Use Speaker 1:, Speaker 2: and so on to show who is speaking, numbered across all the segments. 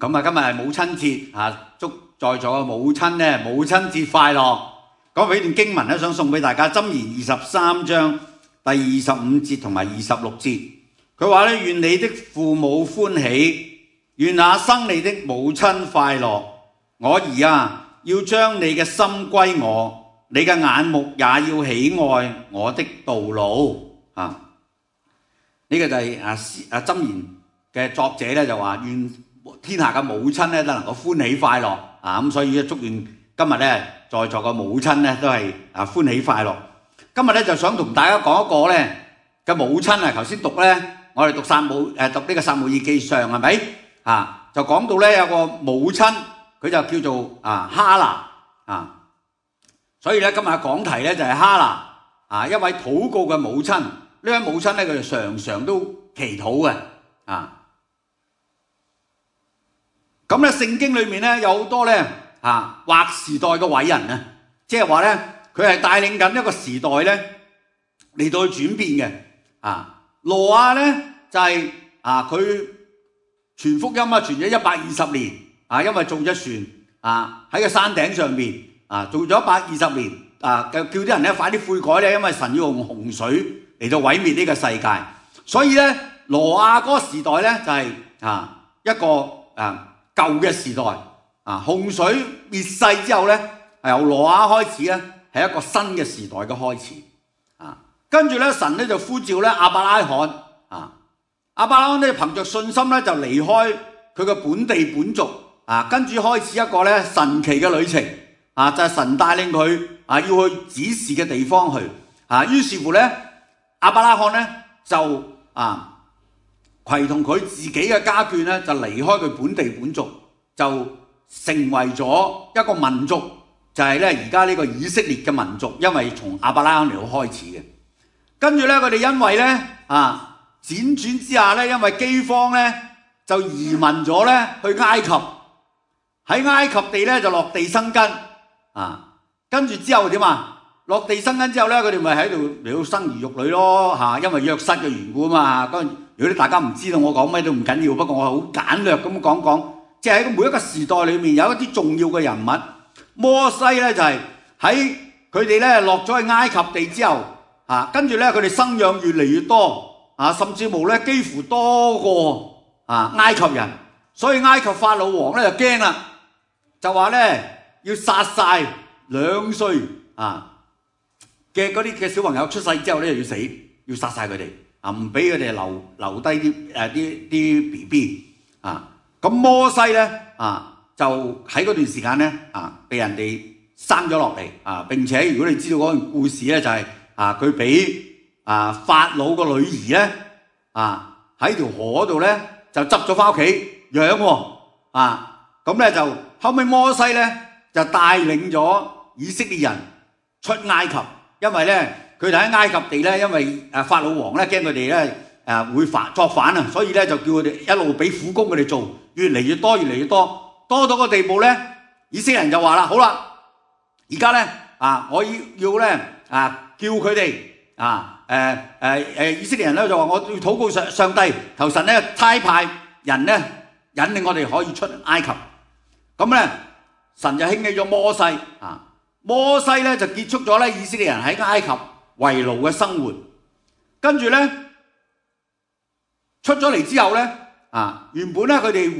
Speaker 1: 咁啊，今日係母親節啊，祝在座嘅母親咧母親節快樂。講俾段經文咧，想送俾大家，箴言23章第25節同埋26節。佢話咧：願你的父母歡喜，願那生你的母親快樂。我兒啊，要將你嘅心歸我，你嘅眼目也要喜愛我的道路。啊，呢個就係箴言嘅作者咧就話願天下嘅母親咧都能夠歡喜快樂啊！咁所以祝願今日咧在座嘅母親咧都係歡喜快樂。今日咧就想同大家講一個咧嘅母親啊，頭先讀咧我哋讀呢個撒母耳記上係咪啊？就講到咧有個母親，佢就叫做哈拿啊。所以咧今日嘅講題咧就係哈拿啊，一位禱告嘅母親。呢位母親咧佢就常常都祈禱嘅啊。咁咧聖經裏面咧有好多咧劃時代嘅偉人啊，即係話咧佢係帶領緊一個時代咧嚟到去轉變嘅啊。挪亞咧就係佢傳福音傳咗120年啊，因為做咗船喺個山頂上面做咗120年叫啲人咧快啲悔改咧，因為神要用洪水嚟到毀滅呢個世界。所以咧挪亞嗰個時代咧就係一個舊嘅時代洪水滅世之後咧，由挪亞開始咧係一個新嘅時代嘅開始跟住咧神咧就呼召咧亞伯拉罕亞伯拉罕咧憑着信心咧就離開佢嘅本地本族跟住開始一個咧神奇嘅旅程就係神帶領佢要去指示嘅地方去於是乎咧亞伯拉罕咧就攜同佢自己嘅家眷咧就離開佢本地本族，就成為咗一個民族，就係咧而家呢個以色列嘅民族，因為從亞伯拉罕嚟到開始嘅。跟住咧佢哋因為咧輾轉之下咧，因為饑荒咧就移民咗咧去埃及，喺埃及地咧就落地生根跟住之後點落地生根之後咧，佢哋咪喺度嚟到生兒育女咯因為約瑟嘅緣故啊嘛。如果大家唔知道我講咩都唔緊要，不過我好簡略咁講講，即係喺每一個時代裏面有一啲重要嘅人物。摩西咧就係喺佢哋咧落咗去埃及地之後跟住咧佢哋生養越嚟越多甚至乎咧幾乎多過埃及人，所以埃及法老王咧就驚啦，就話咧要殺晒2歲嘅嗰啲嘅小朋友出世之後咧就要死，要殺晒佢哋唔俾佢哋留低啲 BB 咁摩西咧就喺嗰段時間咧被人哋生咗落嚟並且如果你知道嗰個故事咧就係佢俾法老個女兒咧喺條河度咧就執咗翻屋企養喎咁咧就後尾摩西咧就帶領咗以色列人出埃及，因為咧佢哋喺埃及地咧，因為法老王咧驚佢哋咧會作反所以咧就叫佢哋一路俾苦工佢哋做，越嚟越多，越嚟越多，多到個地步咧，以色列人就話啦：好啦，而家咧我要咧叫佢哋以色列人咧就話我要禱告上帝，求神咧差派人咧引領我哋可以出埃及。咁咧神就興起咗摩西摩西咧就結束咗咧以色列人喺埃及為奴嘅生活。跟住咧出咗嚟之後咧原本咧佢哋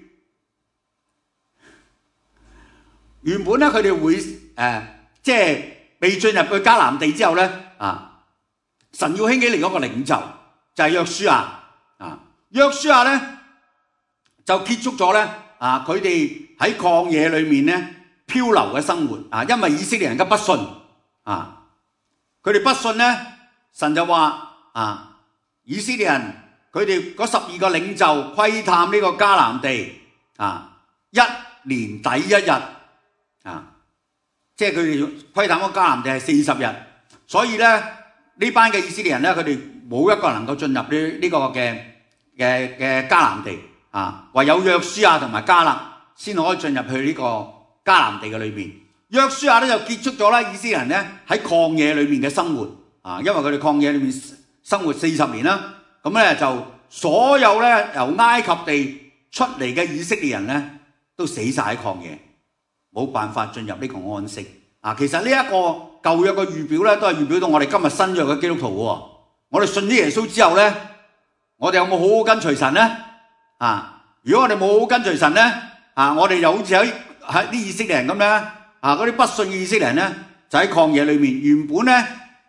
Speaker 1: 會即係未進入去迦南地之後咧神要興起另一個領袖，就係約書亞約書亞咧就結束咗咧佢哋喺曠野裏面咧漂流嘅生活因為以色列人嘅不信佢哋不信咧，神就話以色列人佢哋嗰12個領袖窺探呢個迦南地1年抵1日即係佢哋窺探嗰迦南地係40日，所以咧呢班嘅以色列人咧，佢哋冇一個能夠進入呢個嘅迦南地唯有約書亞同埋迦勒先可以進入去呢個迦南地嘅裏邊。約書亞咧就結束咗咧以色列人咧喺曠野裏面嘅生活因為佢哋曠野裏面生活40年啦，咁咧就所有咧由埃及地出嚟嘅以色列人咧都死晒喺曠野，冇辦法進入呢個安息。其實呢一個舊約嘅預表咧，都係預表到我哋今日新約嘅基督徒喎。我哋信咗耶穌之後咧，我哋有冇好好跟隨神咧？如果我哋冇好好跟隨神咧，我哋就好似喺啲以色列人咁咧，嗰啲不信嘅以色列人咧，就喺曠野裏面，原本咧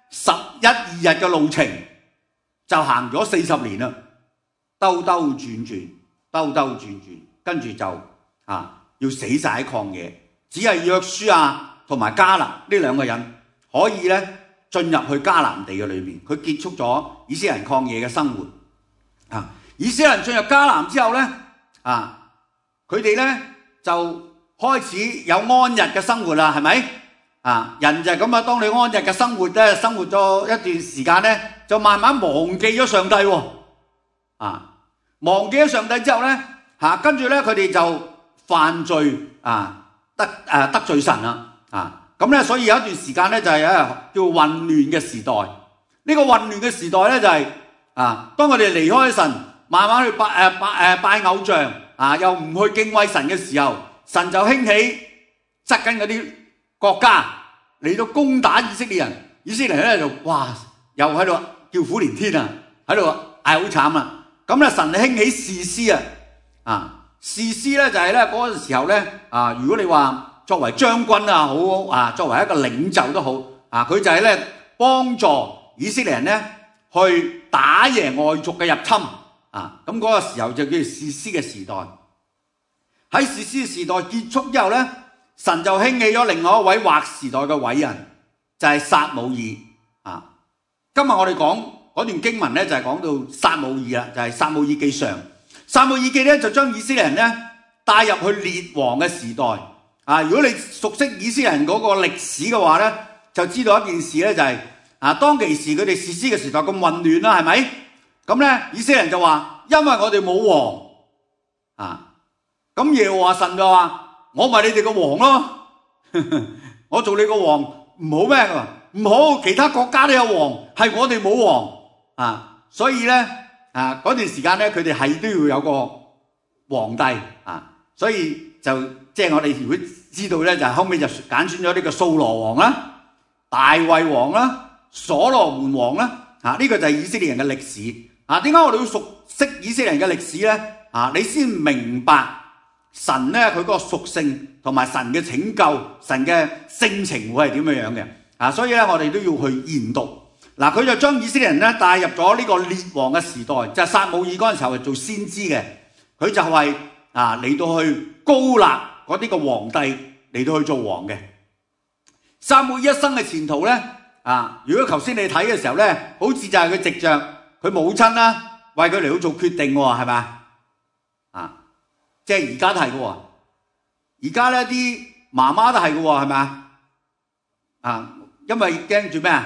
Speaker 1: 11-2日嘅路程就行咗40年啦，兜兜轉轉，跟住就要死晒喺曠野，只係約書亞同埋迦南呢兩個人可以咧進入去迦南地嘅裏面，佢結束咗以色列人曠野嘅生活。以色列人進入迦南之後咧，佢哋咧就開始有安逸嘅生活啦，係咪？人就係咁啊，當你安逸嘅生活咧，生活咗一段時間咧，就慢慢忘記咗上帝喎。忘記咗上帝之後咧，跟住咧佢哋就犯罪得罪神啦。咁咧，所以有一段時間咧就係叫混亂嘅時代。呢個混亂嘅時代咧就係當我哋離開神，慢慢去拜偶像，又唔去敬畏神嘅時候，神就興起側跟嗰啲國家嚟到攻打以色列人。以色列人咧就又喺度叫苦連天啊，喺度嗌好慘啊！咁咧神興起士師士師咧就係咧嗰陣時候咧如果你話作為將軍好作為一個領袖都好佢就係咧幫助以色列人咧去打贏外族嘅入侵咁嗰個時候就叫做士師嘅時代。喺士師嘅時代結束之後咧，神就興起咗另外一位劃時代嘅偉人，就係撒母耳今日我哋講嗰段經文咧就係講到撒母耳啦，就係撒母耳記上。撒母耳記咧就將以色列人咧帶入去列王嘅時代如果你熟悉以色列人嗰個歷史嘅話咧，就知道一件事咧就係當其時佢哋士師嘅時代咁混亂啦，係咪？咁咧以色列人就話，因為我哋冇王咁耶和華神就話，我咪你哋個王咯，我做你個王唔好咩？唔好，其他國家都有王，係我哋冇王所以咧嗰段時間咧，佢哋係都要有個皇帝所以就即係我哋如果知道咧，就後尾就揀選咗呢個掃羅王啦、大衛王啦、所羅門王啦呢個就係以色列人嘅歷史點解我哋要熟悉以色列人嘅歷史咧？你先明白神咧佢嗰個屬性同埋神嘅拯救、神嘅性情會係點樣樣嘅所以咧我哋都要去研讀。佢就將以色列人咧帶入咗呢個列王嘅時代，就係撒母耳嗰陣時候係做先知嘅，佢就係嚟到去高立嗰啲個皇帝嚟到去做王嘅。撒母耳一生嘅前途咧如果頭先你睇嘅時候咧，好似就係佢藉着佢母親啦，為佢嚟到做決定喎，係咪即係而家都係嘅喎，而家咧啲媽媽都係嘅喎，係咪因為驚住咩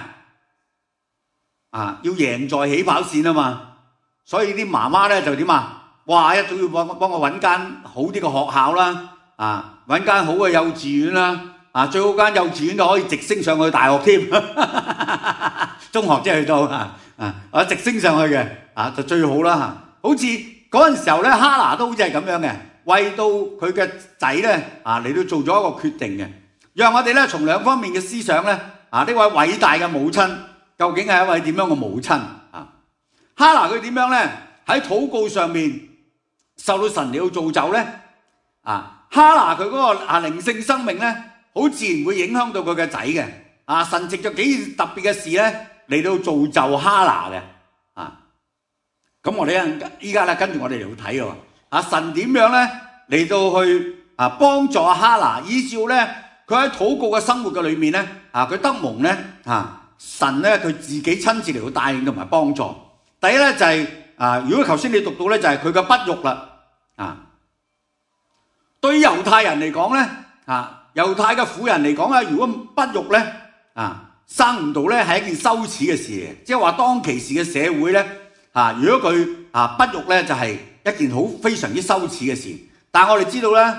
Speaker 1: 要贏在起跑線嘛，所以啲媽媽咧就點一早要幫我揾間好啲嘅學校啦，揾間好嘅幼稚園啦，最好間幼稚園就可以直升上去大學添，中學即係去到直升上去嘅就最好啦好似嗰陣時候咧，哈拿都好似係咁樣嘅，為到佢嘅仔咧嚟到做咗一個決定嘅，讓我哋咧從兩方面嘅思想咧呢位偉大嘅母親究竟係一位點樣嘅母親哈拿佢點樣咧喺禱告上面受到神嚟到造就咧哈拿佢嗰個靈性生命咧好自然會影響到佢嘅仔嘅神藉咗幾件特別嘅事咧嚟到造就哈拿嘅咁我哋依家咧跟住我哋嚟到睇喎神點樣咧嚟到去幫助哈拿，依照咧佢喺禱告嘅生活嘅裏面咧佢得蒙咧神咧佢自己親自嚟到帶領同埋幫助。第一咧就係如果頭先你讀到咧就係佢嘅不育啦對於猶太人嚟講咧猶太嘅婦人嚟講咧，如果不育咧生唔到咧係一件羞恥嘅事嚟，即係話當其時嘅社會咧如果佢不育咧就係一件非常之羞恥嘅事。但係我哋知道咧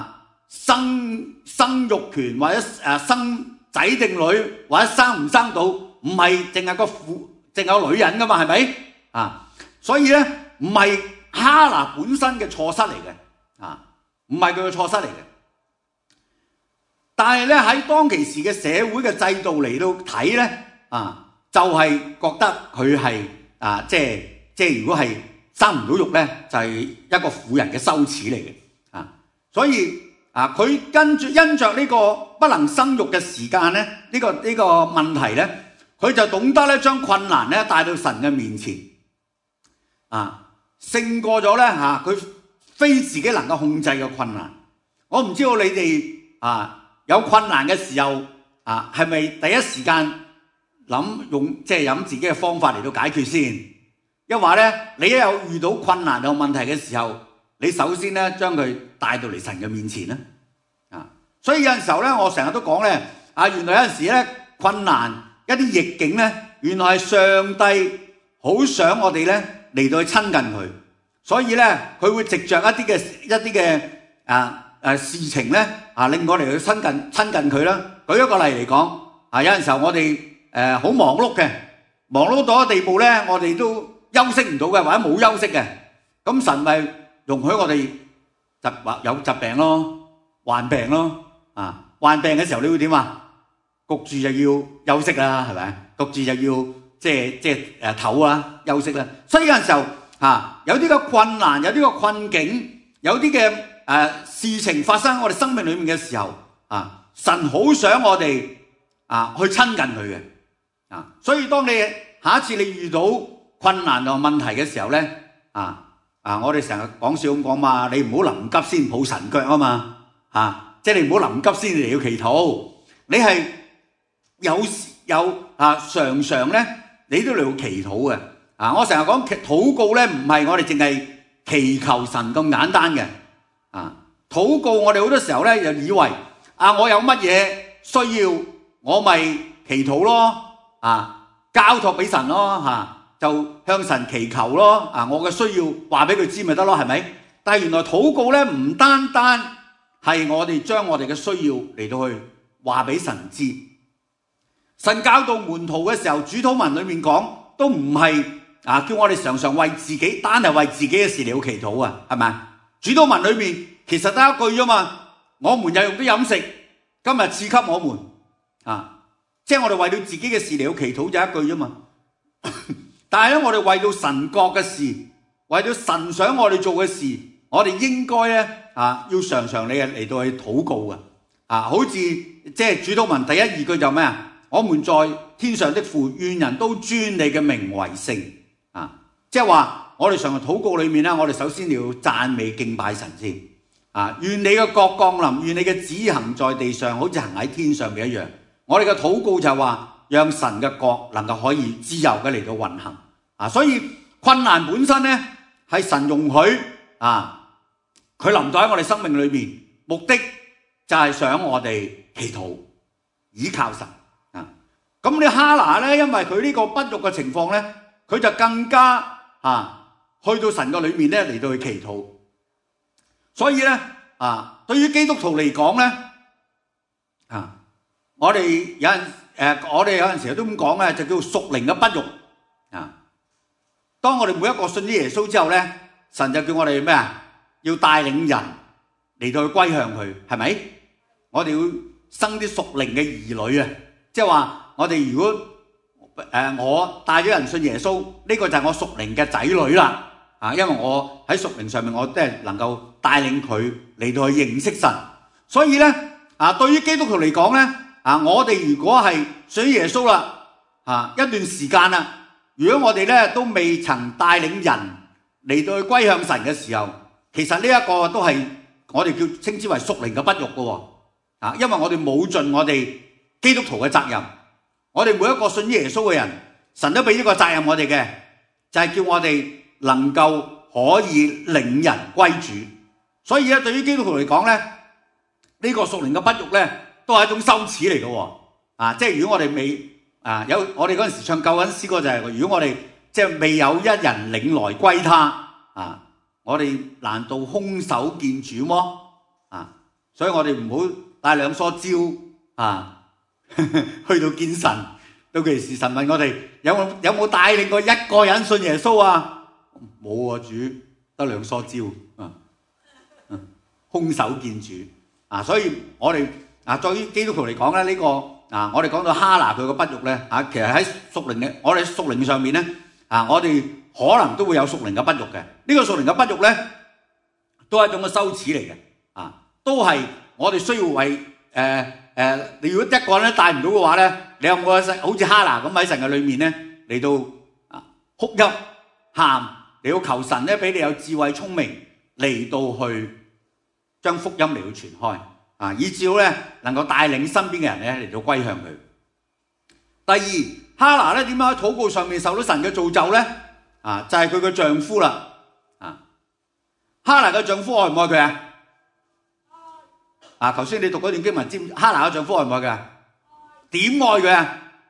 Speaker 1: 生育權或者生仔定女或者生唔生到唔係淨係個女人噶嘛，係咪所以咧唔係哈拿本身嘅錯失嚟嘅，唔係佢嘅錯失嚟嘅。但係咧喺當其時嘅社會嘅制度嚟到睇咧，就係覺得佢係即係如果係生唔到育咧，就係一個婦人嘅羞恥嚟嘅。所以佢因着呢個不能生育嘅時間咧，呢個問題咧，佢就懂得咧將困難咧帶到神嘅面前，勝過咗咧佢非自己能夠控制嘅困難。我唔知道你哋有困難嘅時候係咪第一時間諗自己嘅方法嚟到解決先？一話咧，你一有遇到困難有問題嘅時候，你首先咧將佢帶到嚟神嘅面前啦。所以有陣時候咧，我成日都講咧，原來有陣時咧困難一啲逆境咧，原來係上帝好想我哋咧嚟到去親近佢，所以咧佢會藉着一啲嘅事情咧令我哋去親近佢啦。舉一個例嚟講，有陣時候我哋好忙碌嘅，忙碌到一個地步咧，我哋都休息唔到嘅，或者冇休息嘅，咁神咪容許我哋有疾病咯，患病咯。患病嘅時候你會點啊？焗住就要休息啦，係咪？焗住就要唞啦，休息啦。所以有陣時候有啲嘅困難，有啲嘅困境，有啲嘅事情發生喺我哋生命裏面嘅時候，神好想我哋去親近佢嘅。所以當你下一次你遇到困難同問題嘅時候咧，我哋成日講笑咁講嘛，你唔好臨急先抱神腳啊嘛，即係你唔好臨急先嚟要祈禱，你係常常咧，你都嚟要祈禱嘅。我成日講禱告咧，唔係我哋淨係祈求神咁簡單嘅。禱告我哋好多時候咧，就以為我有乜嘢需要，我咪祈禱咯，交託俾神咯，就向神祈求咯。我嘅需要話俾佢知咪得咯，係咪？但係原來禱告咧，唔單單係我哋將我哋嘅需要嚟到去話俾神知。神教導門徒嘅時候，主禱文裏面講都唔係叫我哋常常為自己，單係為自己嘅事嚟到祈禱啊，係咪？主禱文裏面其實得一句啫嘛，我們日用的飲食，今日賜給我們，即係我哋為到自己嘅事嚟到祈禱就一句啫嘛。但係咧，我哋為到神國嘅事，為到神想我哋做嘅事，我哋應該咧要常常嚟到去禱告嘅。好似即係主禱文第一二句就咩啊？我們在天上的父，願人都尊你嘅名為聖。即係話我哋常常禱告裏面咧，我哋首先要讚美敬拜神先。願你嘅國降臨，願你嘅旨意行在地上，好似行喺天上嘅一樣。我哋嘅禱告就係話，讓神嘅國能夠可以自由嘅嚟到運行。所以困難本身咧係神容許佢臨到喺我哋生命裏面，目的就係想我哋祈禱，倚靠神。咁你哈拿咧，因為佢呢個不育嘅情況咧，佢就更加去到神嘅裏面咧嚟到去祈禱。所以咧對於基督徒嚟講咧我哋有陣時都咁講咧，就叫屬靈嘅不育。當我哋每一個信咗耶穌之後咧，神就叫我哋咩啊？要帶領人嚟到去歸向佢，係咪？我哋要生啲屬靈嘅兒女啊！即係話我哋如果我帶咗人信耶穌，呢個就係我屬靈嘅仔女啦。因為我喺屬靈上面，我都係能夠帶領佢嚟到去認識神。所以咧對於基督徒嚟講咧我哋如果係信耶穌啦一段時間啦，如果我哋咧都未曾帶領人嚟到去歸向神嘅時候，其實呢一個都係我哋稱之為屬靈嘅不育嘅。因為我哋冇盡我哋基督徒嘅責任。我哋每一個信耶穌嘅人，神都俾呢個責任我哋嘅，就係叫我哋能夠可以領人歸主。所以咧，對於基督徒嚟講咧，呢個屬靈嘅不育咧，都係一種羞恥嚟嘅。即係如果我哋未我哋嗰陣時唱救恩詩歌就係，如果我哋即係未有一人領來歸他，我哋難道空手見主麼？所以我哋唔好帶兩梳蕉去到見神，到其時神問我哋有冇帶領過一個人信耶穌啊？冇啊，主， 得兩梳蕉空手見主所以我哋對於基督徒嚟講咧，呢個我哋講到哈拿佢個不育咧其實喺屬靈嘅我哋屬靈上面咧我哋可能都會有屬靈嘅不育嘅。呢個屬靈嘅不育咧，都係一種嘅羞恥嚟嘅都係我哋需要為你如果一個人都帶唔到嘅話咧，你有冇好似哈拿咁喺神嘅裏面咧嚟到哭泣喊，嚟到求神咧俾你有智慧聰明嚟到去將福音嚟到傳開以至咧能夠帶領身邊嘅人咧嚟到歸向佢。第二，哈拿咧點樣喺禱告上面受到神嘅造就咧？就係佢嘅丈夫啦。哈拿嘅丈夫愛唔愛佢頭先你讀嗰段經文，知哈拿嘅丈夫愛唔愛佢點愛佢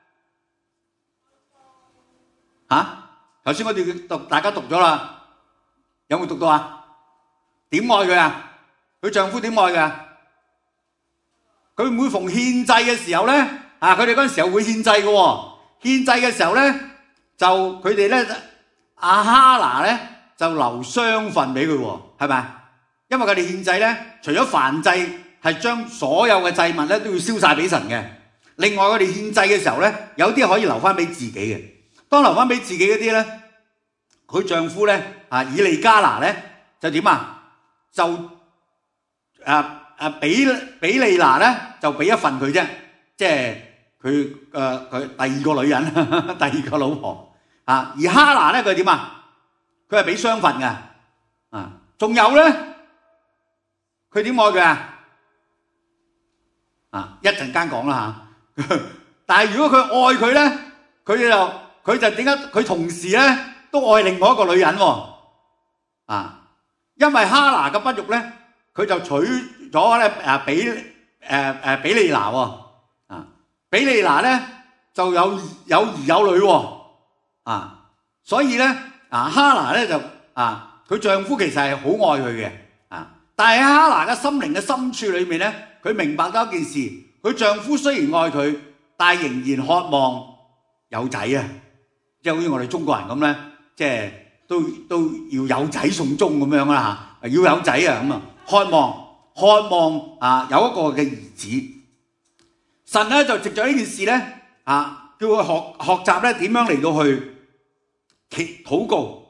Speaker 1: 頭先嗰段大家讀咗啦，有冇讀到點愛佢佢丈夫點愛佢佢每逢獻祭嘅時候咧，佢哋嗰陣時候會獻祭嘅喎。獻祭嘅時候咧，就佢哋咧，哈拿咧就留雙份俾佢喎，係咪？因為佢哋獻祭咧，除咗燔祭係將所有嘅祭物咧都要燒晒俾神嘅，另外佢哋獻祭嘅時候咧，有啲可以留翻俾自己嘅。當留翻俾自己嗰啲咧，佢丈夫咧以利加拿咧就點就比利拿咧就俾一份佢啫，即係佢第二個女人，第二個老婆而哈拿咧佢點佢係俾雙份嘅仲有咧佢點愛佢一陣間講啦但係如果佢愛佢咧，佢就點解佢同時咧都愛另外一個女人因為哈拿嘅不育咧，佢就娶咗咧比利拿比利拿咧就有兒有女所以咧哈拿咧就佢丈夫其實係好愛佢嘅但係喺哈拿嘅心靈嘅深處裏面咧，佢明白到一件事，佢丈夫雖然愛佢，但係仍然渴望有仔即係好似我哋中國人咁咧，即係都要有仔送終咁樣啦要有仔咁渴望有一個嘅兒子。神咧就藉咗呢件事咧叫佢學習咧點樣嚟到去禱告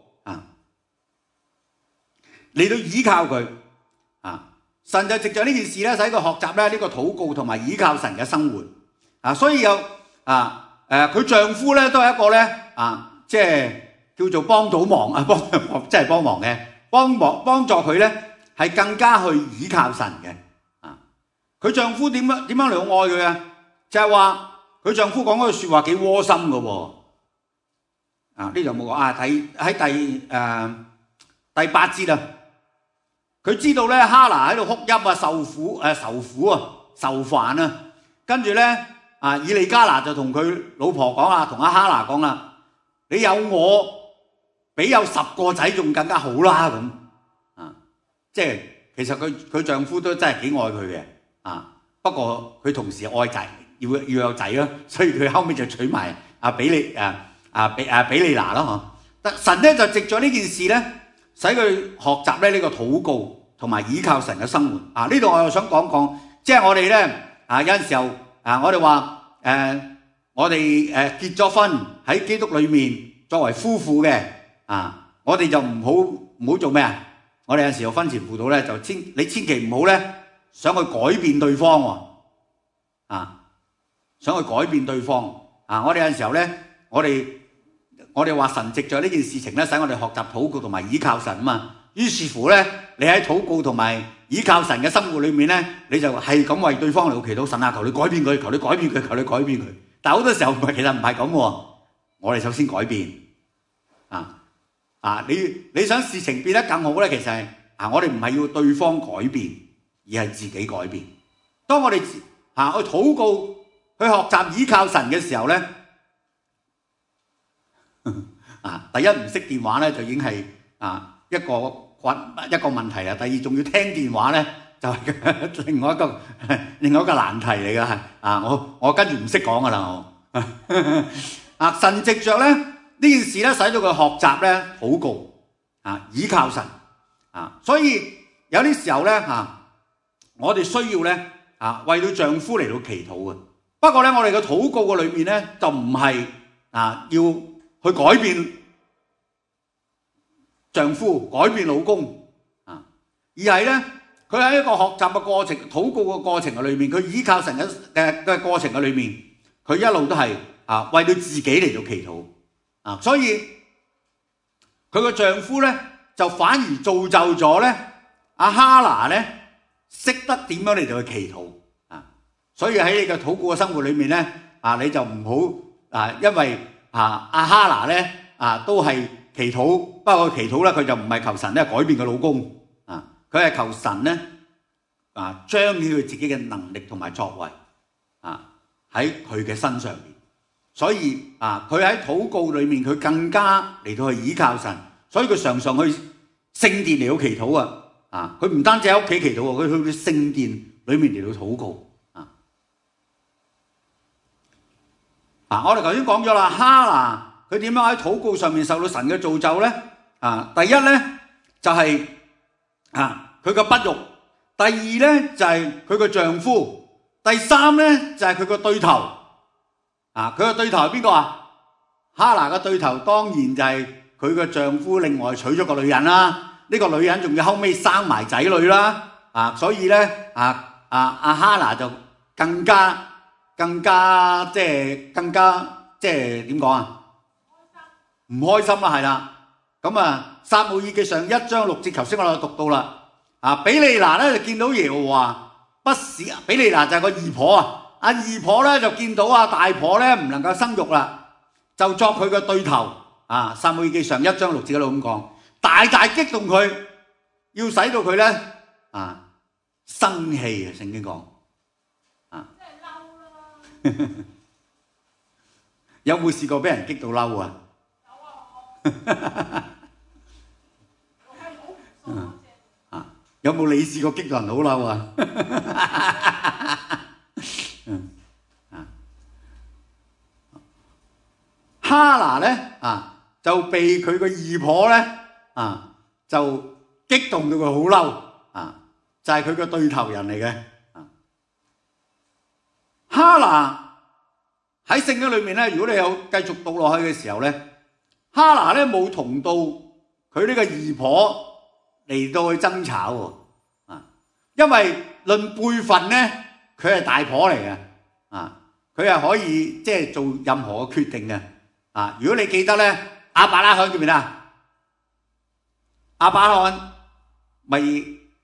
Speaker 1: 嚟到依靠佢神就藉咗呢件事咧，使佢學習咧呢個禱告同埋依靠神嘅生活所以有佢丈夫咧都係一個咧即係叫做幫到忙即係幫忙嘅幫助佢咧係更加去依靠神嘅佢丈夫點樣嚟愛佢就係話佢丈夫講嗰句説話幾窩心嘅喎呢度有冇講喺第八節佢知道咧哈拿喺度哭泣受苦受煩跟住咧以利加拿就同佢老婆講同哈拿講啦，你有我比有10個仔仲更加好啦咁即係其實佢丈夫都真係幾愛佢嘅不過佢同時愛仔要有仔所以佢後尾就娶埋比利拿咯神咧就藉咗呢件事咧，使佢學習咧呢個禱告同埋依靠神嘅生活呢度我又想講，即係我哋咧有陣時候我哋話我哋結咗婚喺基督裏面作為夫婦嘅我哋就唔好做咩我哋有陣時候婚前輔導咧就你千祈唔好咧想去改變對方想去改變對方我哋有陣時候咧我哋話神藉著呢件事情咧，使我哋學習禱告同埋依靠神於是乎咧，你喺禱告同埋依靠神嘅生活裏面咧，你就係咁為對方嚟祈禱，神求你改變佢，求你改變佢，求你改變佢。但係好多時候其實唔係咁喎，我哋首先改變你想事情變得更好咧，其實係我哋唔係要對方改變，而係自己改變。當我哋去禱告、去學習依靠神嘅時候咧，第一唔識電話咧就已經係一個問題啦。第二仲要聽電話咧，就係另外一個難題嚟噶我跟住唔識講噶啦神藉着咧呢件事咧，使到佢學習咧禱告依靠神所以有啲時候咧我哋需要咧為到丈夫嚟到祈禱嘅。不過咧，我哋嘅禱告嘅裏面咧就唔係要去改變丈夫、改變老公而係咧佢喺一個學習嘅過程、禱告嘅過程嘅裏面，佢依靠神嘅過程嘅裏面，佢一路都係為到自己嚟到祈禱所以佢個丈夫咧就反而造就咗咧哈拿咧識得點樣嚟到去祈禱所以喺你嘅禱告嘅生活裏面咧你就唔好因為哈拿咧都係祈禱，不過祈禱咧佢就唔係求神咧改變佢老公佢係求神咧彰顯佢自己嘅能力同埋作為喺佢嘅身上面。所以佢喺禱告裏面佢更加嚟到去倚靠神，所以佢常常去聖殿嚟到祈禱佢唔單止喺屋企祈禱佢去聖殿裏面嚟到禱告我哋頭先講咗啦，哈拿佢點樣喺禱告上面受到神嘅造就咧第一咧就係佢嘅不育，第二咧就係佢嘅丈夫，第三咧就係佢嘅對頭佢嘅對頭係邊個哈拿嘅對頭當然就係佢嘅丈夫另外娶咗個女人啦，呢個女人仲要後尾生埋仔女啦所以咧哈拿就更加即係點講唔開心啦，係啦。咁撒母耳記上1章6節，頭先我哋讀到啦比利拿咧就見到耶和華不使比利拿就係個二婆二婆咧就見到大婆咧唔能夠生育啦，就作佢嘅對頭撒母耳記上1章6節嗰度咁講，大大激動佢，要使到佢咧生氣聖經講真係嬲啦。有冇試過俾人激到嬲啊？有冇你試過激到人好嬲啊？哈拿咧就被佢個二婆咧就激動到佢好嬲就係佢個對頭人嚟嘅哈拿喺聖經裏面咧，如果你有繼續讀落去嘅時候咧，哈拿咧冇同到佢呢個二婆嚟到去爭吵因為論輩分咧，佢係大婆嚟嘅佢係可以即係做任何嘅決定嘅如果你記得咧，亞伯拉罕記唔記得亞伯拉罕咪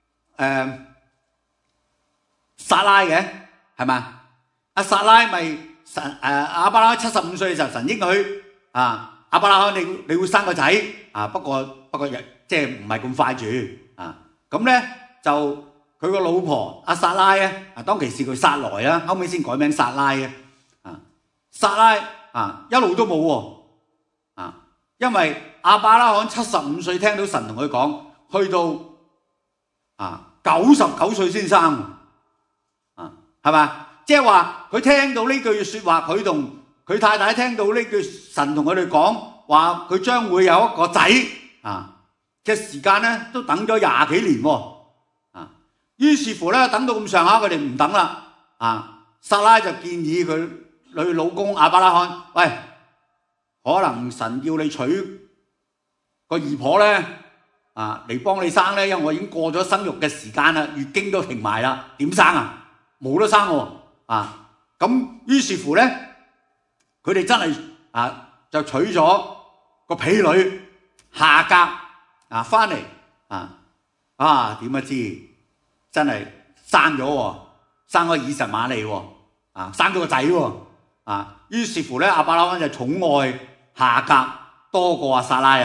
Speaker 1: 撒拉嘅係嘛？撒拉咪亞伯拉罕75歲嘅時候，神應許亞伯拉罕你會生個仔不過即係唔係咁快住咁咧就佢個老婆撒拉咧當其時佢撒萊啦，後尾先改名撒拉嘅撒拉一路都冇因為亞伯拉罕75歲聽到神同佢講，去到99歲先生係嘛？即係話佢聽到呢句説話，佢同佢太太聽到呢句神同佢哋講話，佢將會有一個仔嘅時間咧，都等咗20幾年於是乎咧，等到咁上下，佢哋唔等啦撒拉就建議佢女老公亞伯拉罕，喂，可能神要你娶個二婆咧嚟幫你生咧，因為我已經過咗生育嘅時間啦，月經都停埋啦，點生冇得生喎咁於是乎咧，佢哋真係就娶咗個婢女夏甲翻嚟點不知真係生咗喎，生咗以實瑪利喎生咗個仔喎於是乎咧，亞伯拉罕就寵愛夏甲多過撒拉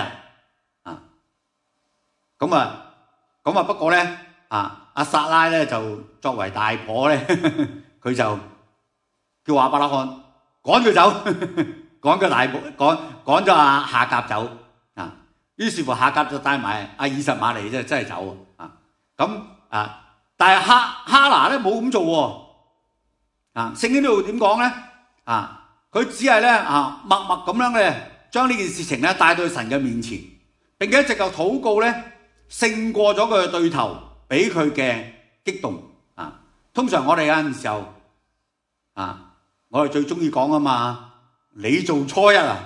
Speaker 1: 不過咧撒拉咧就作為大婆咧，佢就叫亞伯拉罕趕佢走，趕個大婆趕咗夏甲走於是乎夏甲就帶埋以實瑪利真係走但係哈拿咧冇咁做聖經呢度點講咧佢只係咧默默咁樣咧將呢件事情咧帶到神嘅面前，並且藉由禱告咧勝過咗佢嘅對頭，俾佢嘅激動啊！通常我哋有陣時候啊，我哋最中意講啊嘛，你做初一啊，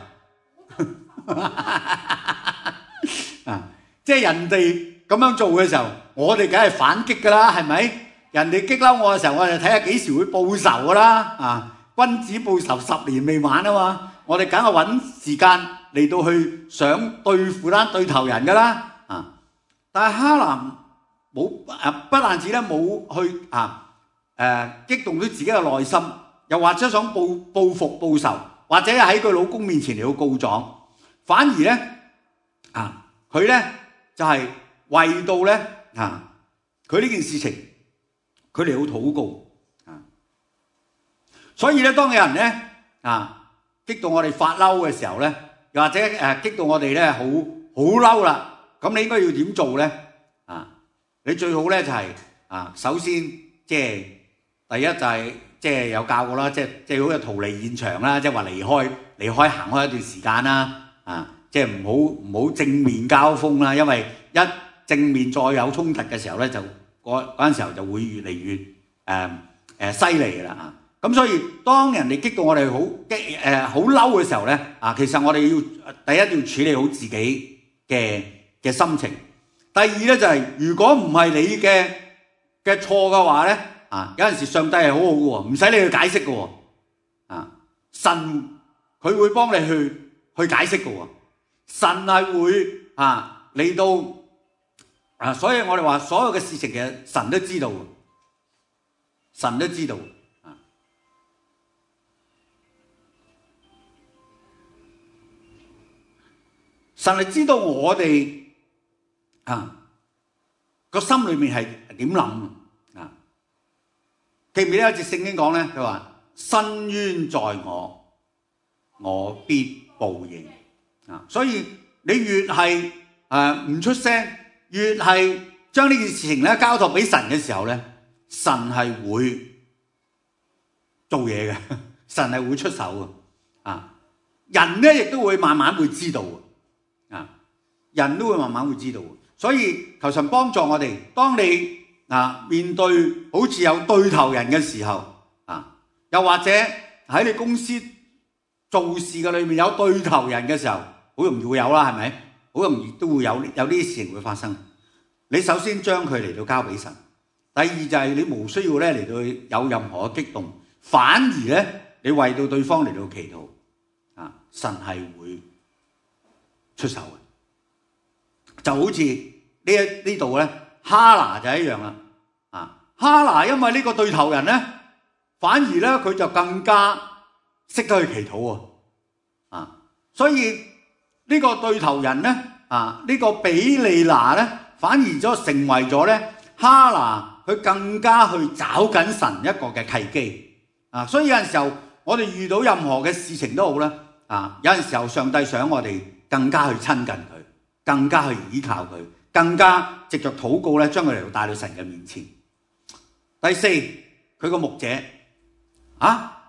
Speaker 1: 啊，即係人哋咁樣做嘅時候，我哋梗係反擊噶啦，係咪？人哋激嬲我嘅時候，我哋睇下幾時會報仇噶啦，啊！君子報仇10年未晚啊嘛，我哋梗係揾時間嚟到去想對付單對頭人噶啦，啊！但係哈拿冇不但止咧冇去激動到自己嘅內心，又或者想報復報仇，或者喺佢老公面前嚟到告狀，反而咧佢咧就係為到咧佢呢件事情，佢嚟到禱告。所以咧，當有人咧激到我哋發嬲嘅時候咧，又或者激到我哋咧好嬲啦，咁你應該要點做咧？你最好咧就係首先即係第一就係即係有教過啦，即係好似逃離現場啦，即係話離開行開一段時間啦，即係唔好正面交鋒啦，因為一正面再有衝突嘅時候咧，就嗰陣時候就會越嚟越犀利㗎啦。咁所以當人哋激到我哋好嬲嘅時候咧，其實我哋要第一要處理好自己嘅心情。第二咧就係如果唔係你嘅錯嘅話咧，有陣時上帝係好好嘅喎，唔使你去解釋嘅喎，神佢會幫你去解釋嘅喎，神係會嚟到所以我哋話所有嘅事情其實神都知道，神都知道。神係知道我哋個心裏面係點諗啊？記唔記得有一節聖經講咧？佢話：伸冤在我，我必報應啊！所以你越係唔出聲，越係將呢件事情咧交託俾神嘅時候咧，神係會做嘢嘅，神係會出手嘅人咧亦都會慢慢會知道。人都會慢慢會知道，所以求神幫助我哋。當你面對好似有對頭人嘅時候，又或者喺你公司做事嘅裏面有對頭人嘅時候，好容易會有啦，係咪？好容易都會有啲事情會發生。你首先將佢嚟到交俾神，第二就係你無需要咧嚟到有任何嘅激動，反而咧你為到對方嚟到祈禱，神係會出手嘅。就好似呢度咧，哈拿就一樣啦。哈拿因為呢個對頭人咧，反而咧佢就更加識得去祈禱喎。所以呢個對頭人咧，呢個比利拿咧，反而成為咗咧哈拿佢更加去找緊神一個嘅契機。所以有陣時候我哋遇到任何嘅事情都好啦。有陣時候上帝想我哋更加去親近佢。更加去依靠佢，更加藉着禱告咧，將佢嚟到帶到神嘅面前。第四，佢個牧者哈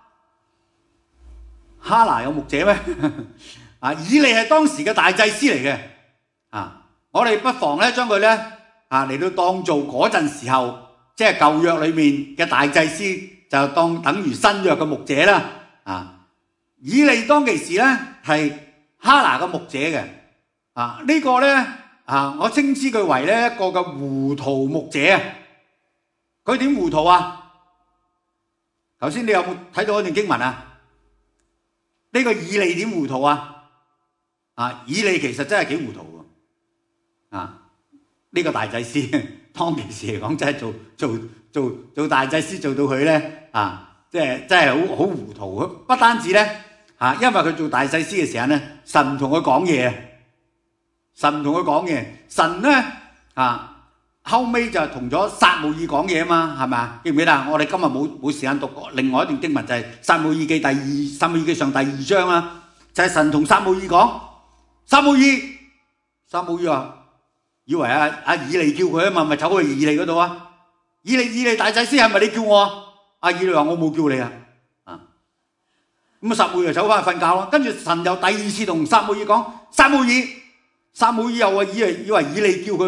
Speaker 1: 拿有牧者咩？以利係當時嘅大祭司嚟嘅。我哋不妨咧將佢咧嚟到當做嗰陣時候，即係舊約裏面嘅大祭司，就等於新約嘅牧者啦。以利當其時咧係哈拿嘅牧者嘅。呢個咧我稱之佢為咧一個嘅糊塗牧者。佢點糊塗啊？頭先你有冇睇到一段經文啊？呢個以利點糊塗啊？以利其實真係幾糊塗喎。呢個大祭司當其時嚟講真係做大祭司做到佢咧即係真係好糊塗。不單止咧因為佢做大祭司嘅時候咧，神唔同佢講嘢。神唔同佢講嘢，神咧後尾就同咗撒母耳講嘢啊嘛，係咪啊？記唔記得？我哋今日冇時間讀另外一段經文，就係撒母耳記上第2章啦，就係神同撒母耳講，撒母耳話以為以利叫佢啊嘛，咪走去以利嗰度啊。以利大祭司係咪你叫我啊？以利話我冇叫你啊。咁撒母耳就走翻去瞓覺咯。跟住神又第二次同撒母耳講，撒母耳又話以為以利叫佢喎。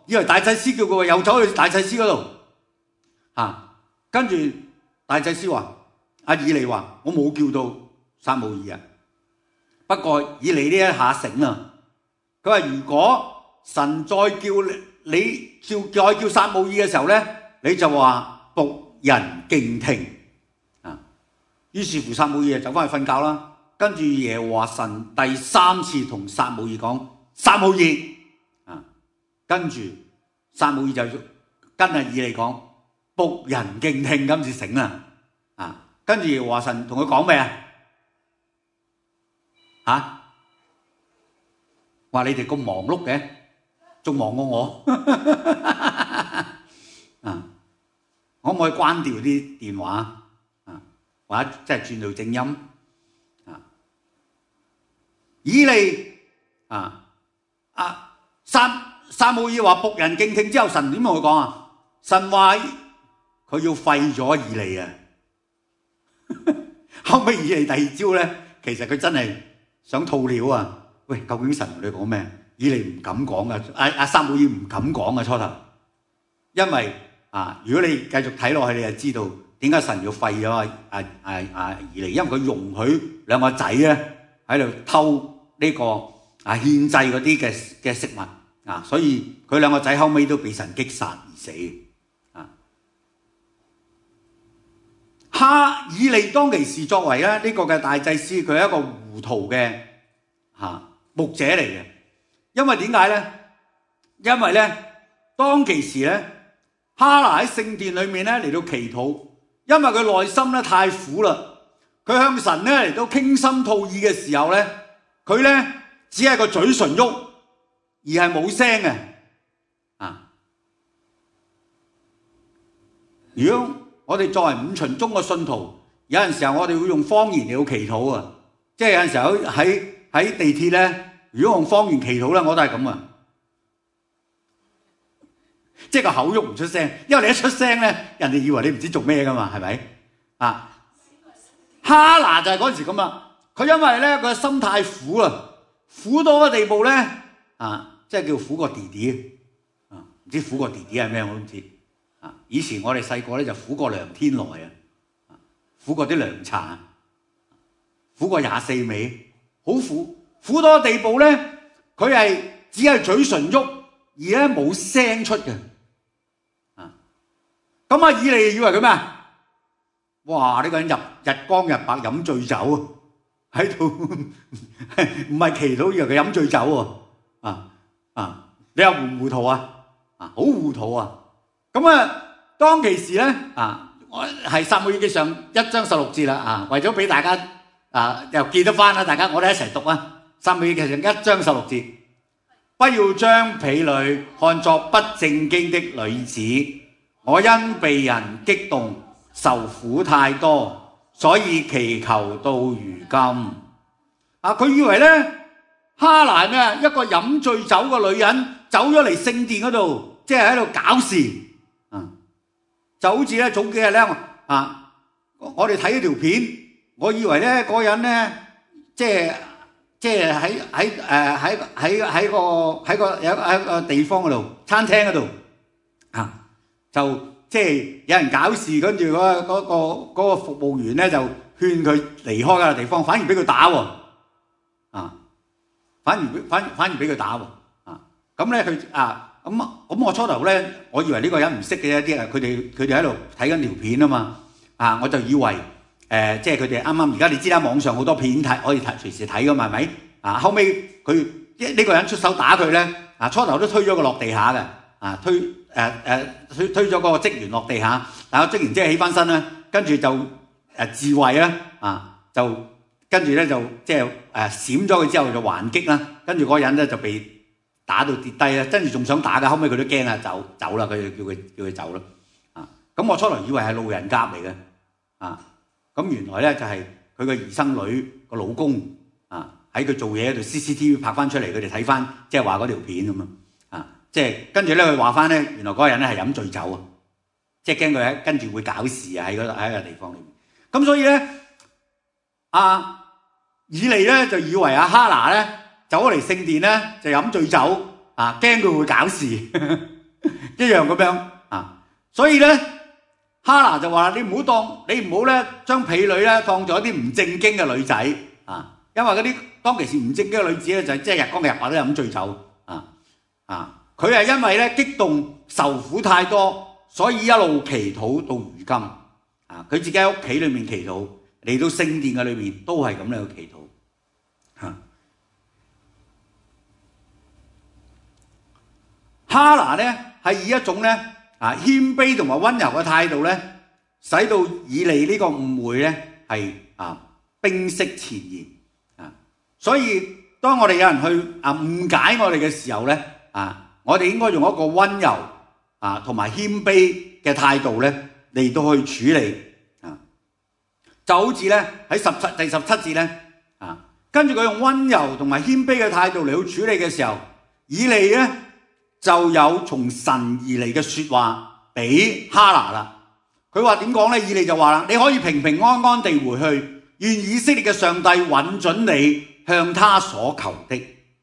Speaker 1: 以為大祭司叫佢，又走去大祭司嗰度跟住大祭司話：以利話我冇叫到撒母耳啊，不過以利呢一下醒啦。佢話如果神再叫你再叫撒母耳嘅時候咧，你就話僕人敬聽於是乎撒母耳就走翻去瞓覺啦。跟住耶和華神第3次同撒母耳講：撒母耳跟住撒母耳就跟以利講：僕人敬聽。今次醒啦跟住耶和華神同佢講咩話你哋咁忙碌嘅，仲忙過我可唔可以關掉啲電話或者即係轉到靜音以利撒母耳話僕人敬聽之後，神點同佢講神話佢要廢咗以利後尾以利第2朝咧，其實佢真係想吐料喂，究竟神同你講咩？以利唔敢講噶，撒母耳唔敢講初頭，因為如果你繼續睇落去，你就知道點解神要廢咗以利，因為佢容許兩個仔咧喺度偷呢個獻祭嗰啲嘅食物所以佢兩個仔後尾都被神擊殺而死以利當其時作為呢個嘅大祭司，佢係一個糊塗嘅牧者嚟嘅，因為點解咧？因為咧當其時咧，哈拿喺聖殿裏面咧嚟到祈禱，因為佢內心咧太苦啦，佢向神咧嚟到傾心吐意嘅時候咧，佢咧只係個嘴唇喐，而係冇聲嘅如果我哋作為5旬宗嘅信徒，有陣時候我哋會用方言嚟到祈禱即係有陣時候喺地鐵咧，如果用方言祈禱咧，我都係咁即係個口喐唔出聲，因為你一出聲咧，人哋以為你唔知做咩噶嘛，係咪哈拿就係嗰陣時咁佢因為咧佢心太苦啦，苦到個地步咧即係叫苦過弟弟唔知苦過弟弟係咩我都唔知以前我哋細個咧就苦過梁天來苦過啲涼茶，苦過24味，好苦到個地步咧，佢係只係嘴唇喐，而咧冇聲出嘅咁以利以為佢咩哇！呢個人日光日白飲醉酒喺度唔係祈禱，以為佢飲醉酒你又糊唔糊塗好糊塗咁當其時咧我係撒母耳記上1章16節啦為咗俾大家又記得翻啦，大家我哋一齊讀撒母耳記上1章16節，不要將婢女看作不正經的女子，我因被人激動，受苦太多，所以祈求到如今。佢以為咧哈拿一個飲醉酒嘅女人走咗嚟聖殿嗰度，即係喺度搞事就好似咧早幾日咧我哋睇咗條片，我以為咧嗰人咧即係喺個地方嗰度，餐廳嗰度就即係有人搞事，跟住嗰個服務員咧就勸佢離開嗰個地方，反而俾佢打反而俾佢打咁咧佢咁我初頭咧，我以為呢個人唔識嘅一啲佢哋喺度睇緊條片啊嘛我就以為即係佢哋啱啱而家你知啦，網上好多片睇可以隨時睇噶嘛，係咪後尾佢呢個人出手打佢咧初頭都推咗佢落地下嘅推咗嗰個職員落地下，但係個職員即係起翻身啦，跟住就自衛啦就跟住咧就即係閃咗佢之後就還擊啦，跟住嗰個人咧就被打到跌低啦，跟住仲想打嘅，後尾佢都驚啦，走啦，佢就叫佢走啦咁我初頭以為係路人甲嚟嘅咁原來咧就係佢個兒生女個老公喺佢做嘢喺度 CCTV 拍翻出嚟，佢哋睇翻即係話嗰條片咁即係跟住咧佢話翻咧，原來嗰個人咧係飲醉酒即係驚佢跟住會搞事喺個地方裏面。咁所以咧以利咧就以為哈拿咧走咗嚟聖殿咧就飲醉酒驚佢會搞事一樣咁樣啊。所以咧，哈拿就話：你唔好咧將婢女咧當咗啲唔正經嘅女仔啊，因為嗰啲當其時唔正經嘅女子咧就即係日光日白都飲醉酒佢係因為咧激動受苦太多，所以一路祈禱到如今佢自己喺屋企裏面祈禱，嚟到聖殿嘅裏面都係咁樣嘅祈禱哈拿咧係以一種咧謙卑同埋溫柔嘅態度咧，使到以利呢個誤會咧係冰釋前嫌所以當我哋有人去誤解我哋嘅時候咧我哋應該用一個溫柔同埋謙卑嘅態度咧嚟到去處理就好似咧喺第17節咧跟住佢用溫柔同埋謙卑嘅態度嚟到處理嘅時候，以利咧就有從神而嚟嘅說話俾哈拿啦。佢話點講咧？以利就話啦：你可以平平安安地回去，願以色列嘅上帝允准你向他所求的。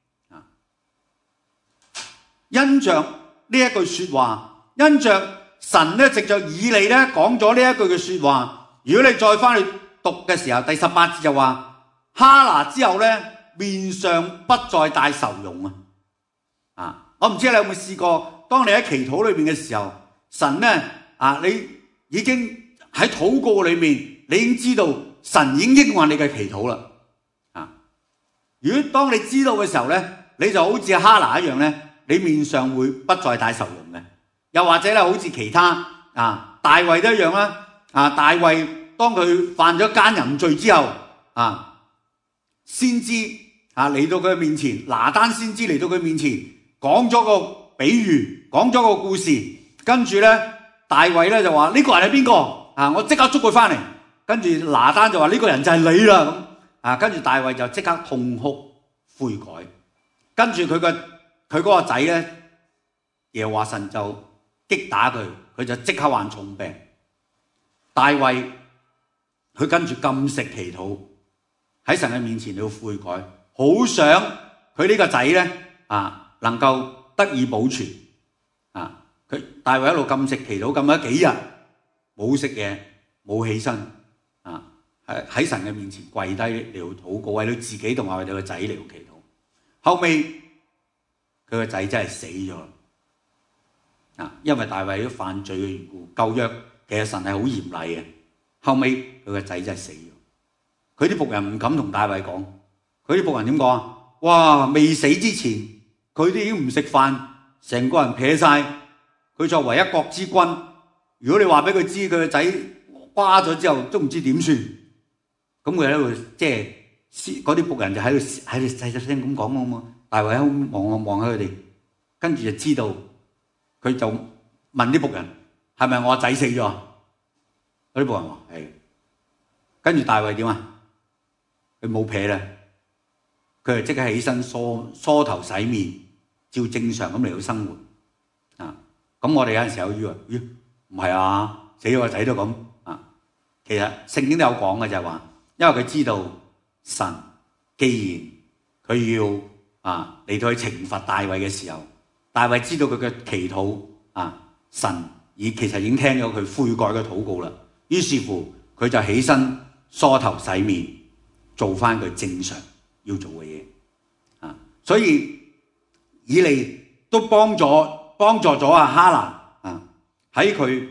Speaker 1: 因着呢一句說話，因着神咧藉着以利咧講咗呢一句嘅說話，如果你再翻去讀嘅時候，第18節就話哈拿之後咧面上不再帶愁容我唔知你有冇試過，當你喺祈禱裏面嘅時候，神咧你已經喺禱告裏面，你已經知道神已經應允你嘅祈禱啦如果當你知道嘅時候咧，你就好似哈拿一樣咧，你面上會不再帶愁容嘅。又或者咧，好似其他大衛都一樣啦。大衛當佢犯咗奸淫罪之後先知嚟到佢面前，拿單先知嚟到佢面前講咗個比喻，講咗個故事，跟住咧大衛咧就話呢個人係邊個我即刻捉佢翻嚟。跟住拿單就話呢個人就係你啦咁跟住大衛就即刻痛哭悔改。跟住佢嗰個仔咧，耶和華神就擊打佢，佢就即刻患重病。大衛佢跟住禁食祈禱，喺神嘅面前要悔改，好想佢呢個仔咧能夠得以保存佢大衛一路禁食祈禱，禁咗幾日冇食嘢，冇起身喺神嘅面前跪低嚟到禱告，為到自己同埋為到個仔嚟到祈禱。後尾佢個仔真係死咗因為大衛都犯罪嘅緣故，舊約其實神係好嚴厲嘅。後尾佢個仔真係死咗，佢啲僕人唔敢同大衛講。佢啲僕人點講哇！未死之前，佢都已經唔食飯，成個人撇晒。佢作為一國之君，如果你話俾佢知佢個仔瓜咗之後，都唔知點算。咁佢喺度即係嗰啲僕人就喺度細細聲咁講嘛。大衛喺度望下佢哋，跟住就知道，佢就問啲僕人係咪我仔死咗？嗰啲僕人話係。跟住大衛點佢冇撇啦，佢就即刻起身梳頭洗面，照正常咁嚟到生活咁我哋有陣時候以為唔係死咗個仔都咁其實聖經都有講嘅，就係話，因為佢知道神既然佢要嚟到去懲罰大衛嘅時候，大衛知道佢嘅祈禱神其實已經聽咗佢悔改嘅禱告啦。於是乎佢就起身梳頭洗面，做翻佢正常要做嘅嘢所以以利都幫助咗哈拿喺佢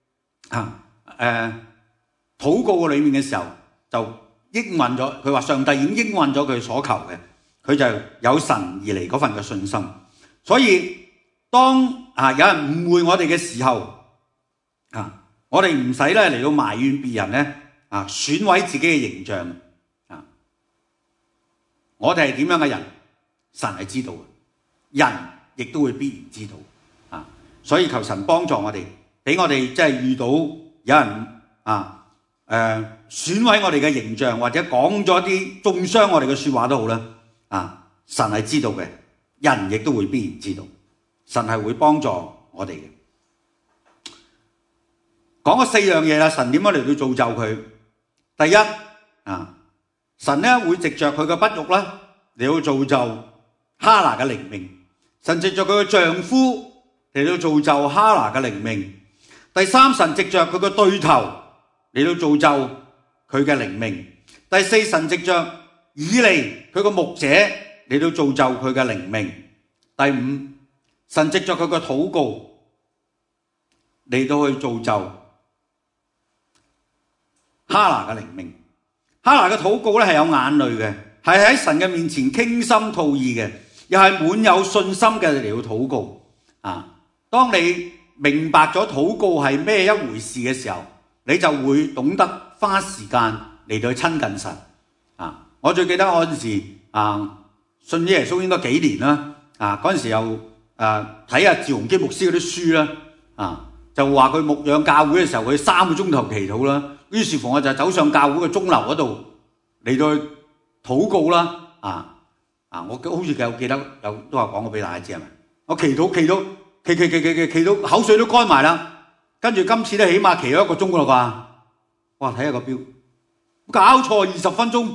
Speaker 1: 禱告嘅裏面嘅時候，就應允咗。佢話上帝已經應允咗佢所求嘅，佢就有神而嚟嗰份嘅信心。所以當有人誤會我哋嘅時候我哋唔使咧嚟到埋怨別人咧損毀自己嘅形象我哋係點樣嘅人，神係知道嘅，人亦都會必然知道所以求神幫助我哋，俾我哋即係遇到有人損毀我哋嘅形象，或者講咗啲中傷我哋嘅說話都好啦神係知道嘅，人亦都會必然知道，神係會幫助我哋嘅。講咗4樣嘢啦，神點樣嚟到造就佢？第一神咧會藉着佢嘅不育啦嚟到造就哈拿嘅靈命。神藉着佢嘅丈夫嚟到造就哈拿嘅靈命。第三，神藉着佢個對頭嚟到造就佢嘅靈命。第四，神藉着以利佢個牧者嚟到造就佢嘅靈命。第五，神藉着佢個禱告嚟到去造就哈拿嘅靈命。哈拿嘅禱告咧係有眼淚嘅，係喺神嘅面前傾心吐意嘅，又係滿有信心嘅嚟到禱告。當你明白咗禱告係咩一回事嘅時候，你就會懂得花時間嚟到去親近神。我最記得我嗰陣時信耶穌應該幾年啦。嗰陣時又睇下趙鏞基牧師嗰啲書啦。就話佢牧養教會嘅時候，佢3個鐘頭祈禱啦。於是乎我就走上教會嘅鐘樓嗰度嚟到去禱告啦。我好似記得都話講過俾大家知係咪？我祈到口水都乾埋啦。跟住今次咧起碼祈咗1個鐘啦啩。哇！睇下個表，搞錯20分鐘，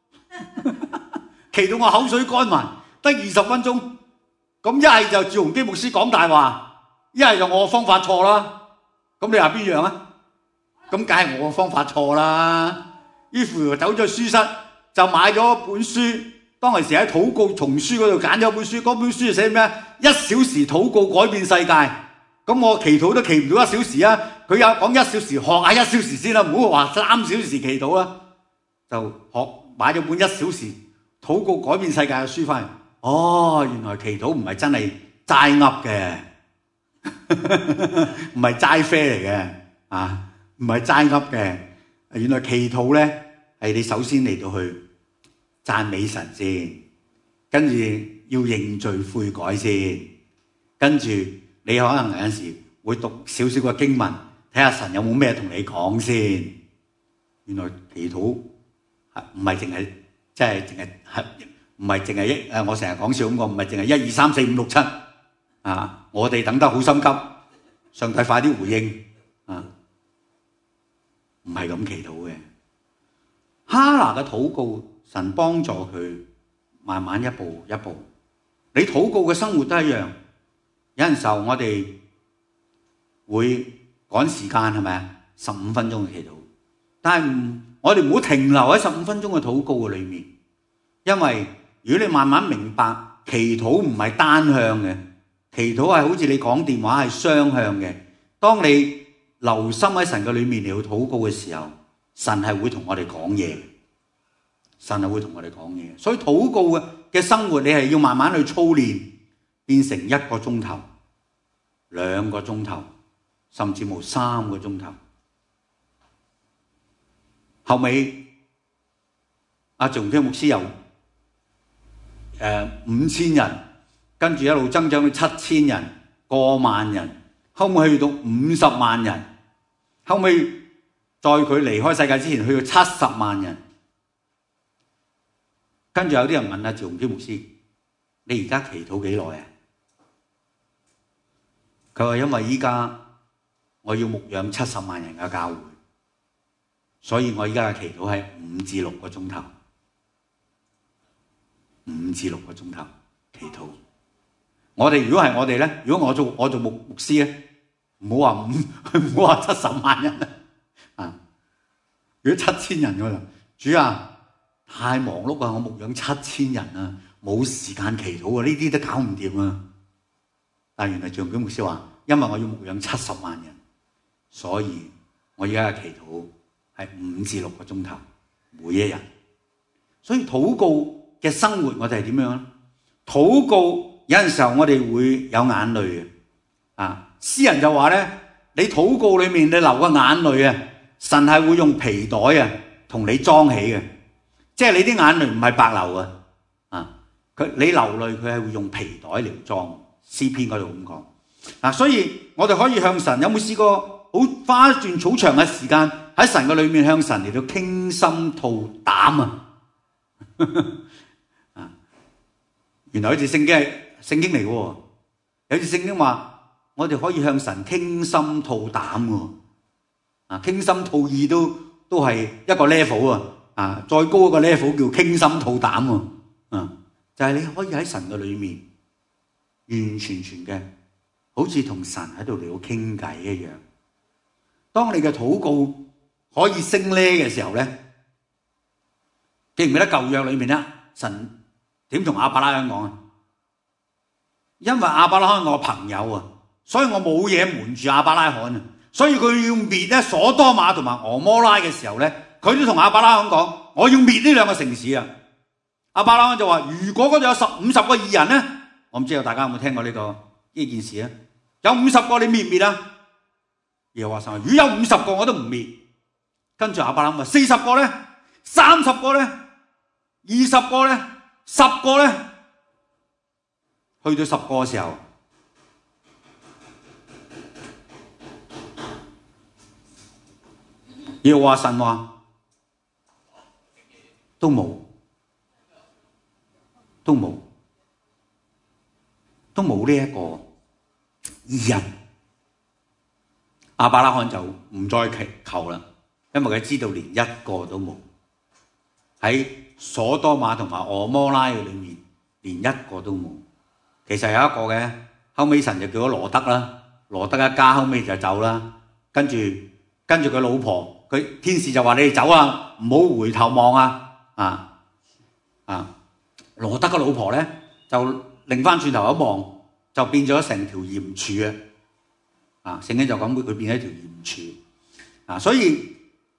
Speaker 1: 祈到我口水乾埋，得20分鐘。咁一係就趙鏞基牧師講大話，一係就我方法錯啦。咁你話邊樣啊？咁梗係我方法錯啦。於是走咗書室就買咗本書，當其時喺禱告叢書嗰度揀咗本書，嗰本書就寫咩？1小時禱告改變世界。咁我祈禱都祈唔到1小時啊！佢有講1小時，學下1小時先啦，唔好話3小時祈禱啦。就買咗本1小時禱告改變世界嘅書翻嚟。原來祈禱唔係真係齋噏嘅，唔係齋啡嚟嘅，唔係齋噏嘅。原來祈禱咧係你首先嚟到去讚美神先，跟住要認罪悔改先，跟住你可能有陣時會讀少少嘅經文，睇下神有冇咩同你講先。原來祈禱唔係淨係即係淨係唔係淨係我成日講笑咁講，唔係淨係1、2、3、4、5、6、7我哋等得好心急，上帝快啲回應唔係咁祈禱嘅。哈拿嘅禱告，神幫助佢慢慢一步一步。你禱告嘅生活都一樣，有陣時候我哋會趕時間係咪啊？15分鐘嘅祈禱，但係我哋唔好停留喺15分鐘嘅禱告嘅裏面，因為如果你慢慢明白祈禱唔係單向嘅，祈禱係好似你講電話係雙向嘅。當你留心喺神嘅裏面嚟到禱告嘅時候，神係會同我哋講嘢，神係會同我哋講嘢。所以禱告嘅生活，你係要慢慢去操練，變成1個鐘頭、2個鐘頭，甚至乎3個鐘頭。後尾趙鏞基牧師由5000人，跟住一路增長到7000人、過萬人，後尾去到50萬人，後尾在佢離開世界之前去到70萬人。跟住有啲人問趙鏞基牧師：你而家祈禱幾耐啊？佢話因為依家我要牧養70萬人嘅教會，所以我依家嘅祈禱係5至6個鐘頭。5至6個鐘頭祈禱。如果係我哋咧，如果我做牧師咧，唔好話70萬人如果7000人嗰度，主啊，太忙碌啊，我牧養7000人啊，冇時間祈禱啊，呢啲都搞唔掂啊。但原來趙鏞基牧師話，因為我要牧養70萬人，所以我而家嘅祈禱係5至6個鐘頭每一日。所以禱告嘅生活我哋係點樣咧？禱告有陣時候我哋會有眼淚嘅。詩人就話咧，你禱告裏面你流個眼淚啊，神係會用皮袋同你裝起嘅，即係你啲眼淚唔係白流啊。你流淚佢係會用皮袋嚟裝。詩篇嗰度咁講。所以我哋可以向神，有冇試過好花一段好長嘅時間喺神嘅裏面向神嚟到傾心吐膽啊？原來好似聖經嚟嘅，有似聖經話我哋可以向神傾心吐膽嘅，傾心吐意都係一個 level 再高一個 level 叫傾心吐膽就係你可以喺神嘅裏面完完全全嘅好似同神喺度嚟到傾偈一樣。當你嘅禱告可以升呢嘅時候咧，記唔記得舊約裏面咧，神點同亞伯拉罕講啊？因為亞伯拉罕係我朋友啊，所以我冇嘢瞞住亞伯拉罕啊。所以佢要滅咧所多瑪同埋俄摩拉嘅時候咧，佢都同亞伯拉罕講：我要滅呢兩個城市啊！亞伯拉罕就話：如果嗰度有50個義人咧，我唔知道大家有冇聽過呢件事啊？有50個你滅唔滅啊？耶和華神話：如果有50個我都唔滅。跟住亞伯拉罕話：40個咧，30個咧，20個咧，10個咧，去到10個嘅時候，耶和華神話都冇呢一個義人。亞伯拉罕就唔再求啦，因為佢知道連一個都冇。喺所多瑪同埋俄摩拉嘅裏面，連一個都冇。其實有一個嘅，後尾神就叫咗羅德啦，羅德一家後尾就走啦。跟住佢老婆，佢天使就話：你哋走啊，唔好回頭望啊！羅德嘅老婆咧就擰翻轉頭一望，就變咗成條鹽柱啊！聖經就講佢變咗一條鹽柱啊！所以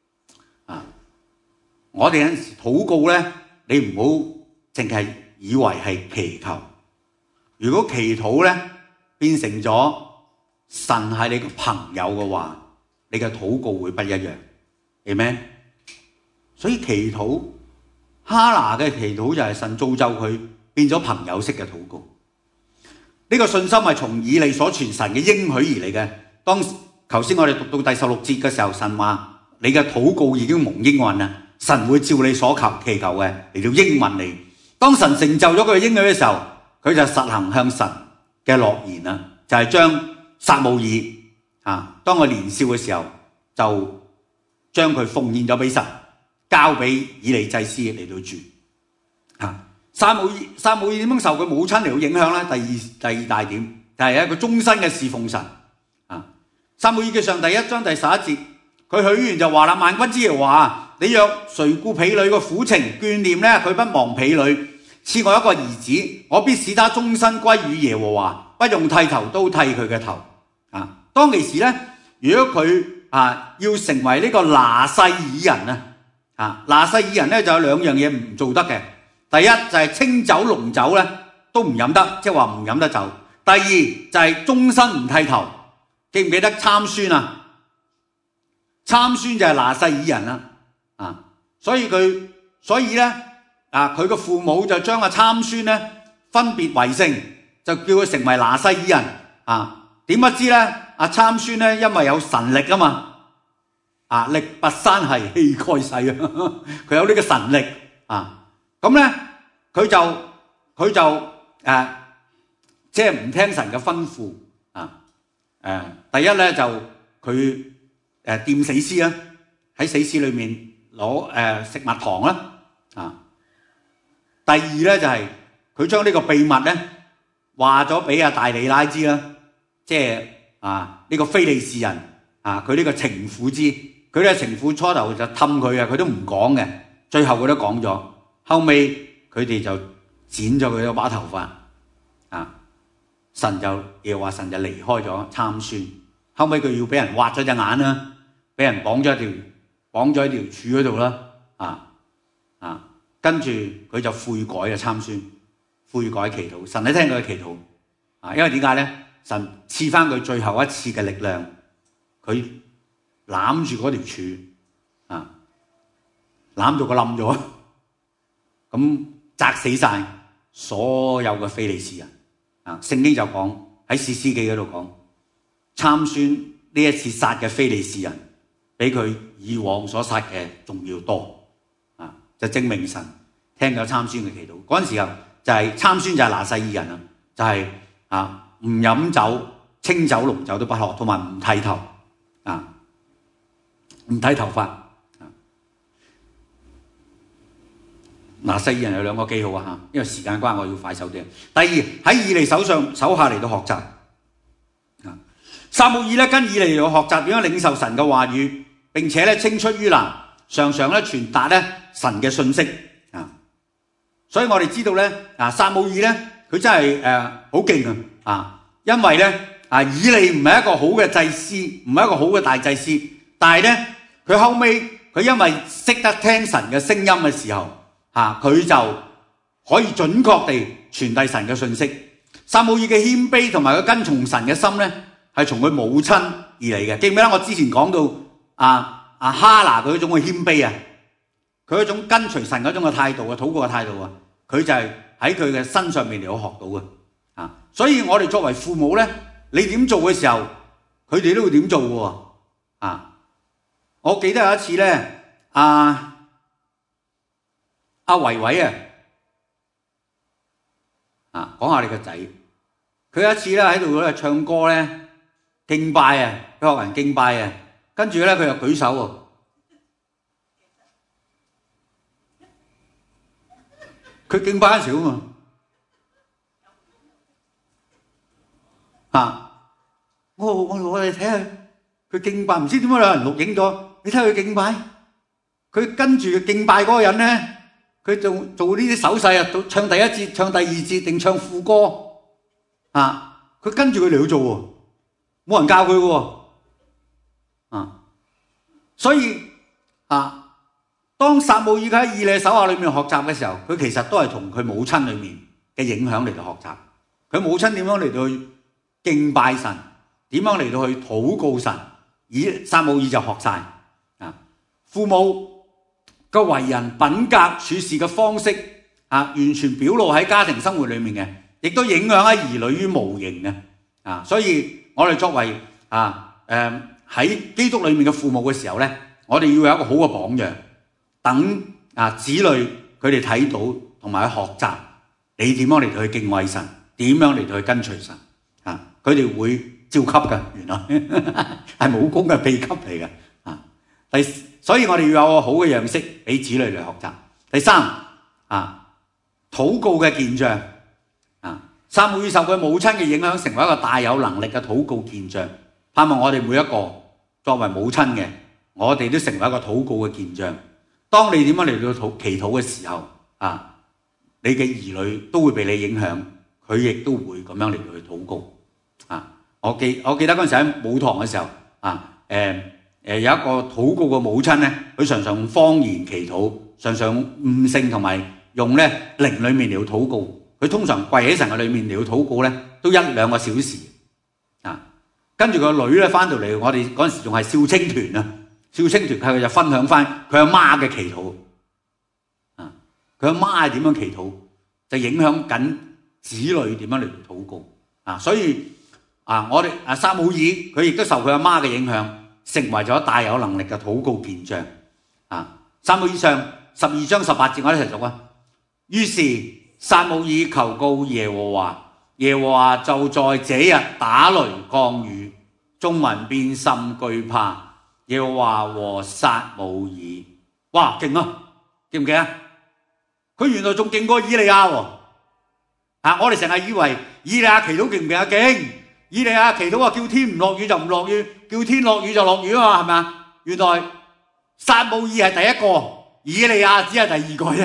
Speaker 1: 我哋有陣時禱告咧，你唔好淨係以為係祈求。如果祈禱咧變成咗神係你個朋友嘅話，你嘅禱告會不一樣。Amen。所以祈禱，哈拿嘅祈禱就係神造就佢變咗朋友式嘅禱告。呢個信心係從以利所傳神嘅應許而嚟嘅。當頭先我哋讀到第16節嘅時候，神話你嘅禱告已經蒙應允啦，神會照你所祈求嘅嚟到應允你。當神成就咗佢嘅應許嘅時候，佢就實行向神嘅諾言啦，就係將撒母耳當佢年少嘅時候，就將佢奉獻咗俾神，交俾以利祭司嚟到住。撒母耳點樣受佢母親嚟到影響咧？第二大點就係一個終身嘅侍奉神。撒母耳記上第1章第11節，佢許願就話啦：萬軍之耶和華，你若垂顧婢女嘅苦情，眷念咧佢不忘婢女，賜我一個兒子，我必使他終身歸於耶和華，不用剃頭都剃佢嘅頭。當其時咧，如果佢要成為呢個拿細耳人拿細耳人咧就有兩樣嘢唔做得嘅。第一就係清酒濃酒咧都唔飲得，即係話唔飲得酒。第二就係終身唔剃頭。記唔記得參孫啊？參孫就係拿細耳人啦，所以咧佢個父母就將參孫咧分別為聖，就叫佢成為拿細耳人。點不知咧參孫咧因為有神力啊嘛，力拔山兮氣蓋世啊，佢有呢個神力咁咧佢就即係唔聽神嘅吩咐。第一咧就佢掂死屍啦，喺死屍裏面攞食物糖啦。第二咧就係佢將呢個秘密咧話咗俾大利拉知啦，即係呢個非利士人佢呢個情婦知，佢呢個情婦初頭就氹佢佢都唔講嘅，最後佢都講咗，後尾佢哋就剪咗佢嗰把頭髮。耶和華神就離開咗參孫，後尾佢要俾人挖咗隻眼啦，俾人綁咗喺條柱嗰度啦，跟住佢就悔改啦，參孫悔改祈禱，神都聽佢嘅祈禱，因為點解咧？神賜翻佢最後一次嘅力量，佢攬住嗰條柱，攬到佢冧咗，咁砸死晒所有嘅非利士人。聖經就講喺士師記嗰度講，參孫呢一次殺嘅非利士人，比佢以往所殺嘅仲要多，就證明神聽咗參孫嘅祈禱。嗰陣時候就係參孫就係拿細耳人，就係唔飲酒，清酒濃酒都不喝，同埋唔剃頭，唔剃頭髮。拿細耳人有兩個記號因為時間關係我要快手啲。第二喺以利手下嚟到學習， 撒母耳咧跟以利嚟學習點樣領受神嘅話語，並且咧青出於藍，常常咧傳達咧神嘅信息啊！所以我哋知道咧撒母耳咧佢真係好勁啊！因為咧以利唔係一個好嘅祭司，唔係一個好嘅大祭司，但係咧佢後尾佢因為識得聽神嘅聲音嘅時候佢就可以準確地傳遞神嘅信息。撒母耳嘅謙卑同埋佢跟從神嘅心咧，係從佢母親而嚟嘅。記唔記得我之前講到哈拿佢嗰種嘅謙卑啊，佢嗰種跟隨神嗰種嘅態度啊，禱告嘅態度啊，佢就係喺佢嘅身上面嚟到學到嘅啊。所以我哋作為父母咧，你點做嘅時候，佢哋都會點做嘅喎啊！我記得有一次咧，阿維維講下你個仔，佢有一次咧喺度咧唱歌咧敬拜啊，佢學人敬拜啊，跟住咧佢又舉手喎，佢敬拜嗰時啊嘛，我哋睇下佢敬拜，唔知點解有人錄影咗，你睇佢敬拜，佢跟住敬拜嗰個人咧。佢做呢啲手勢啊，唱第一節、唱第二節定唱副歌佢跟住佢嚟去做喎，冇人教佢喎所以當撒母耳喺以利手下裏面學習嘅時候，佢其實都係從佢母親裏面嘅影響嚟到學習。佢母親點樣嚟到去敬拜神，點樣嚟到去禱告神，撒母耳就學晒父母個為人品格處事嘅方式完全表露喺家庭生活裏面嘅，亦都影響喺兒女於無形嘅所以我哋作為喺基督裏面嘅父母嘅時候咧，我哋要有一個好嘅榜樣，等子女佢哋睇到同埋去學習你點樣嚟到去敬畏神，點樣嚟到去跟隨神佢哋會照級嘅，原來係武功嘅秘笈嚟嘅所以我哋要有個好嘅樣式俾子女嚟學習。第三禱告嘅健將撒母耳受佢母親嘅影響，成為一個大有能力嘅禱告健將。盼望我哋每一個作為母親嘅，我哋都成為一個禱告嘅健將。當你點樣嚟到祈禱嘅時候你嘅兒女都會被你影響，佢亦都會咁樣嚟到去禱告我記得嗰陣時喺母堂嘅時候有一個禱告嘅母親咧，佢常常用方言祈禱，常常用悟性同埋用咧靈裏面嚟到禱告。佢通常跪喺神嘅裏面嚟到禱告咧，都1-2個小時跟住個女咧翻到嚟，我哋嗰陣時仲係少青團少青團佢就分享翻佢阿媽嘅祈禱佢阿媽係點樣祈禱，就影響緊子女點樣嚟到禱告所以我哋撒母耳佢亦都受佢阿媽嘅影響，成為咗大有能力嘅禱告健將撒母耳上12章18節，我哋一齊讀於是撒母耳求告耶和華，耶和華就在這日打雷降雨，眾民便甚懼怕耶和華和撒母耳。哇，勁記唔記啊？佢原來仲勁過以利亞喎我哋成日以為以利亞祈禱勁唔勁啊？勁！以利亞祈禱話叫天唔落雨就唔落雨，叫天落雨就落雨係咪啊？原來撒母耳係第一個，以利亞只係第二個啫。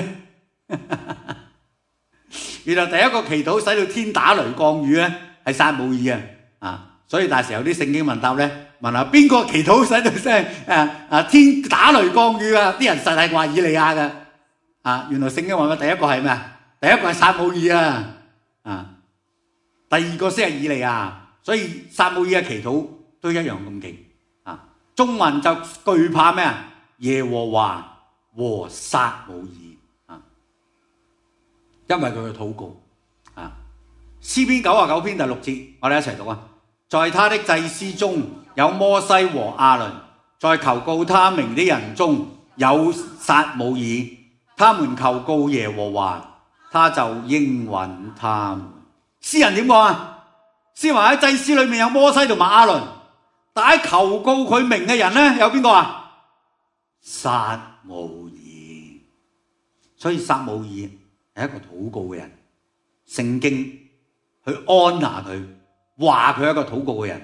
Speaker 1: 原來第一個祈禱使到天打雷降雨咧，係撒母耳所以大時有啲聖經問答咧，問下邊個祈禱使到天打雷降雨啲人實係話以利亞嘅原來聖經話第一個係咩啊？第一個係撒母耳第二個先係以利亞。所以撒母耳嘅祈禱都一樣咁勁眾民就懼怕咩啊？耶和華和撒母耳因為佢嘅禱告詩篇99篇第6節，我哋一齊讀在他的祭司中有摩西和亞倫，在求告他名的人中有撒母耳，他們求告耶和華，他就應允他們。詩人點講詩人話喺祭司裏面有摩西同埋亞倫，但係求告佢名嘅人咧有邊個撒母耳。所以撒母耳係一個禱告嘅人，聖經去安納佢，話佢係一個禱告嘅人。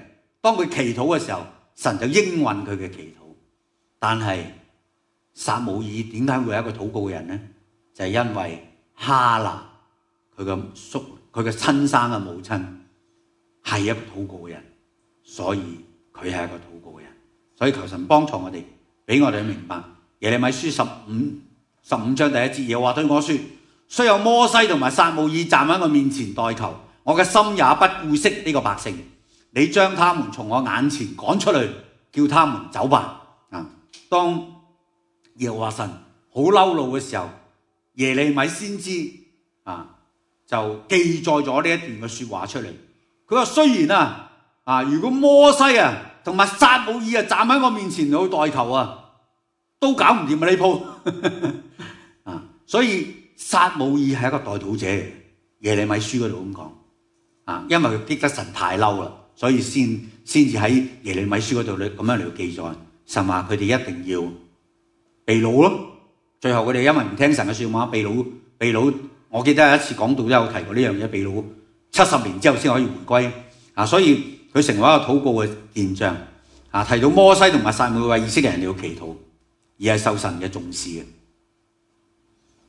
Speaker 1: 當佢祈禱嘅時候，神就應允佢嘅祈禱。但係撒母耳點解會係一個禱告嘅人呢？就係因為哈拿佢嘅親生嘅母親係一個禱告嘅人，所以佢係一個禱告嘅人。所以求神幫助我哋，俾我哋明白耶利米書15章第1節，耶和華對我說：雖有摩西同埋撒母耳站喺我面前代求，我嘅心也不顧惜呢個百姓。你將他們從我眼前趕出去，叫他們走吧。當耶和華神好嬲怒嘅時候，耶利米先知就記載咗呢一段嘅說話出嚟。佢話雖然如果摩西同埋撒母耳站喺我面前去代求都搞唔掂呢鋪。所以撒母耳係一個代禱者嚟，耶利米書嗰度咁講因為佢激得神太嬲啦，所以先至喺耶利米書嗰度咁樣嚟記載。神話佢哋一定要被擄咯，最後佢哋因為唔聽神嘅說話，被擄。我記得有一次講道都有提過呢樣嘢，被擄70年之後先可以回歸所以佢成為一個禱告嘅現象提到摩西同埋撒母耳為以色列人要祈禱，而係受神嘅重視嘅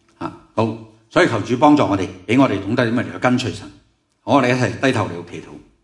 Speaker 1: 好，所以求主幫助我哋，俾我哋懂得點樣嚟去跟隨神。好，我哋一齊低頭嚟到祈禱。